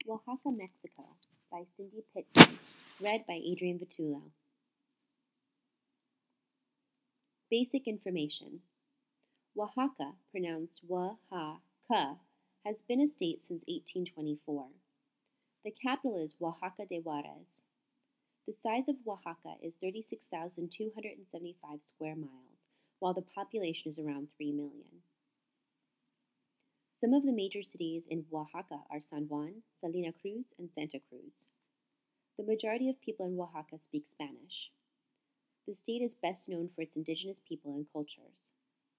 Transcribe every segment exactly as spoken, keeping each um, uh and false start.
Oaxaca, Mexico by Cindy Pittman. Read by Adrian Vitullo. Basic information. Oaxaca, pronounced Wa-ha-ka, has been a state since eighteen twenty-four. The capital is Oaxaca de Juarez. The size of Oaxaca is thirty-six thousand two hundred seventy-five square miles, while the population is around three million. Some of the major cities in Oaxaca are San Juan, Salina Cruz, and Santa Cruz. The majority of people in Oaxaca speak Spanish. The state is best known for its indigenous people and cultures.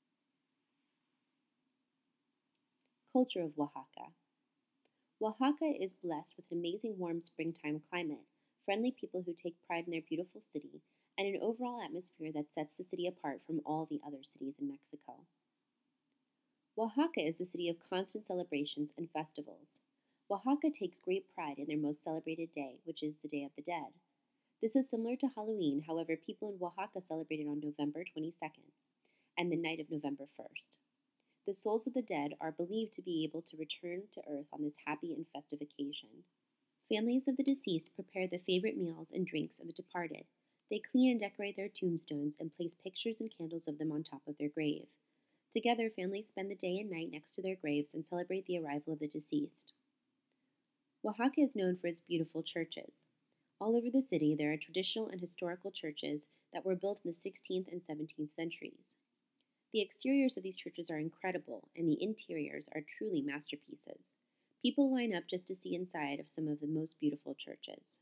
Culture of Oaxaca. Oaxaca is blessed with an amazing warm springtime climate, friendly people who take pride in their beautiful city, and an overall atmosphere that sets the city apart from all the other cities in Mexico. Oaxaca is the city of constant celebrations and festivals. Oaxaca takes great pride in their most celebrated day, which is the Day of the Dead. This is similar to Halloween, however, people in Oaxaca celebrate it on November twenty-second and the night of November first. The souls of the dead are believed to be able to return to earth on this happy and festive occasion. Families of the deceased prepare the favorite meals and drinks of the departed. They clean and decorate their tombstones and place pictures and candles of them on top of their grave. Together, families spend the day and night next to their graves and celebrate the arrival of the deceased. Oaxaca is known for its beautiful churches. All over the city, there are traditional and historical churches that were built in the sixteenth and seventeenth centuries. The exteriors of these churches are incredible, and the interiors are truly masterpieces. People line up just to see inside of some of the most beautiful churches.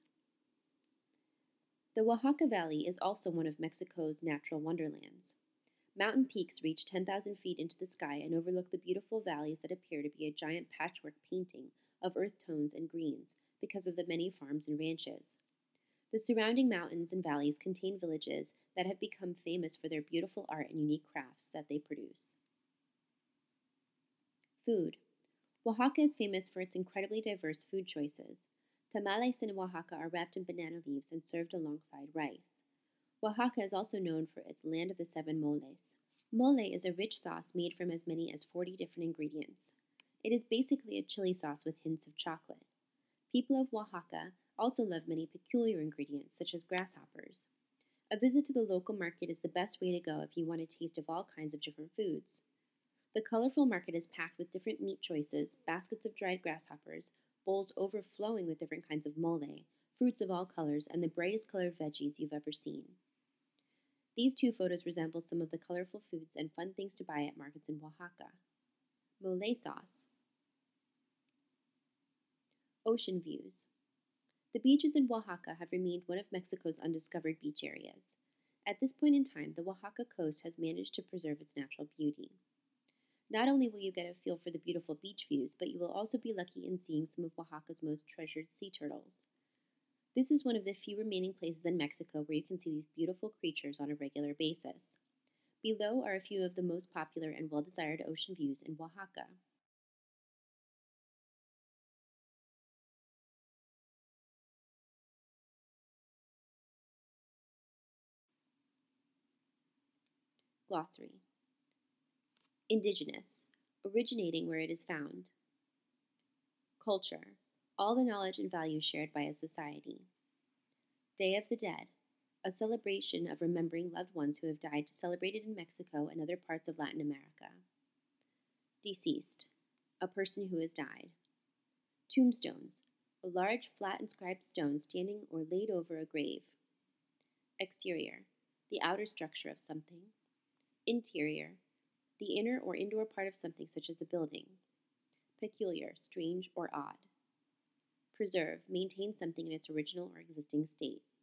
The Oaxaca Valley is also one of Mexico's natural wonderlands. Mountain peaks reach ten thousand feet into the sky and overlook the beautiful valleys that appear to be a giant patchwork painting of earth tones and greens because of the many farms and ranches. The surrounding mountains and valleys contain villages that have become famous for their beautiful art and unique crafts that they produce. Food. Oaxaca is famous for its incredibly diverse food choices. Tamales in Oaxaca are wrapped in banana leaves and served alongside rice. Oaxaca is also known for its land of the seven moles. Mole is a rich sauce made from as many as forty different ingredients. It is basically a chili sauce with hints of chocolate. People of Oaxaca also love many peculiar ingredients, such as grasshoppers. A visit to the local market is the best way to go if you want a taste of all kinds of different foods. The colorful market is packed with different meat choices, baskets of dried grasshoppers, bowls overflowing with different kinds of mole, fruits of all colors, and the brightest colored veggies you've ever seen. These two photos resemble some of the colorful foods and fun things to buy at markets in Oaxaca. Mole sauce. Ocean views. The beaches in Oaxaca have remained one of Mexico's undiscovered beach areas. At this point in time, the Oaxaca coast has managed to preserve its natural beauty. Not only will you get a feel for the beautiful beach views, but you will also be lucky in seeing some of Oaxaca's most treasured sea turtles. This is one of the few remaining places in Mexico where you can see these beautiful creatures on a regular basis. Below are a few of the most popular and well-desired ocean views in Oaxaca. Glossary. Indigenous, originating where it is found. Culture, all the knowledge and values shared by a society. Day of the Dead, a celebration of remembering loved ones who have died, celebrated in Mexico and other parts of Latin America. Deceased, a person who has died. Tombstones, a large flat inscribed stone standing or laid over a grave. Exterior, the outer structure of something. Interior, the inner or indoor part of something such as a building. Peculiar, strange, or odd. Preserve, maintain something in its original or existing state.